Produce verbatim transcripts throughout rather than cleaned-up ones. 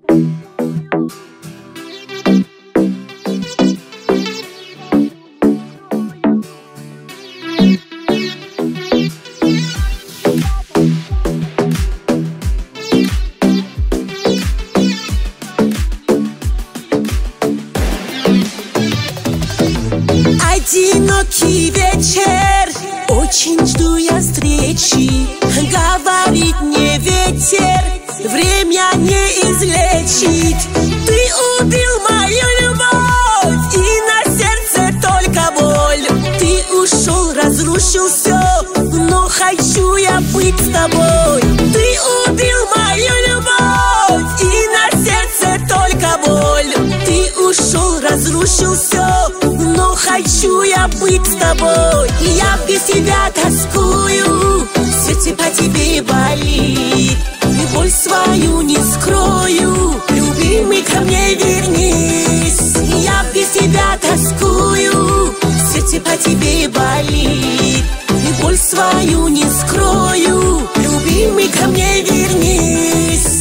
Одинокий вечер, очень жду я встречи. Говорит мне ветер, время не излечить. Ты убил мою любовь, и на сердце только боль. Ты ушел, разрушил все, но хочу я быть с тобой. Ты убил мою любовь, и на сердце только боль. Ты ушел, разрушил все, но хочу я быть с тобой. Я без тебя тоскую, сердце по тебе болит. И боль свою не скрою, любимый, ко мне вернись. Я без тебя тоскую, сердце по тебе болит. И боль свою не скрою, любимый, ко мне вернись.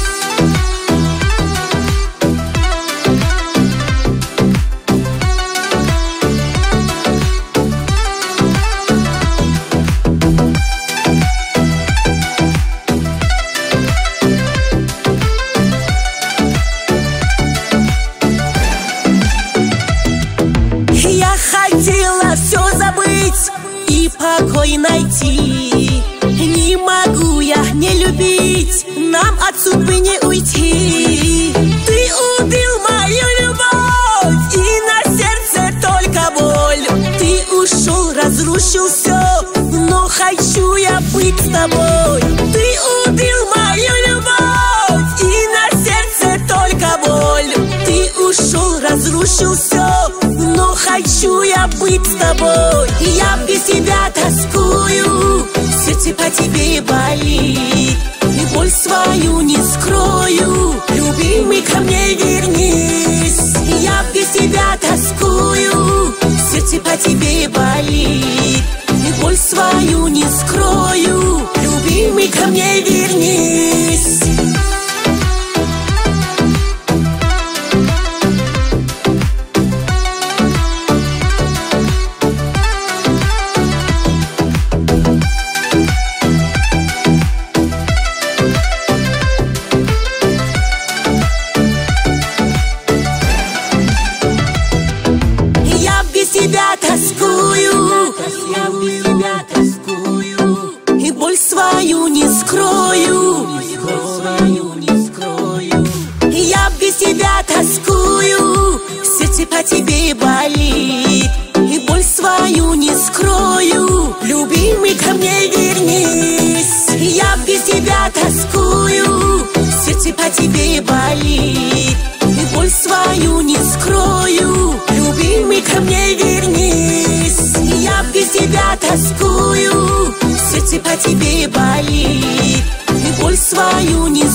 Хотела все забыть и покой найти. Не могу я не любить, нам от судьбы не уйти. Ты убил мою любовь, и на сердце только боль. Ты ушел, разрушил все, но хочу я быть с тобой. Ты убил мою любовь, и на сердце только боль. Ты ушел, разрушил все, но хочу я быть с тобой. Я без тебя тоскую, сердце по тебе болит. И боль свою не скрою, любимый, ко мне вернись. Я без тебя тоскую, сердце по тебе болит. И боль свою не скрою, любимый, ко мне вернись. Тебя тоскую, я без тебя тоскую, и боль свою не скрою, боль свою не скрою. Я без тебя тоскую, сердце по тебе болит, и боль свою не скрою, любимый, ко мне вернись. Я без тебя тоскую, сердце по тебе болит, и боль свою не скрою, любимый, ко мне вернись. Я без тебя тоскую, сердце по тебе болит, и боль свою не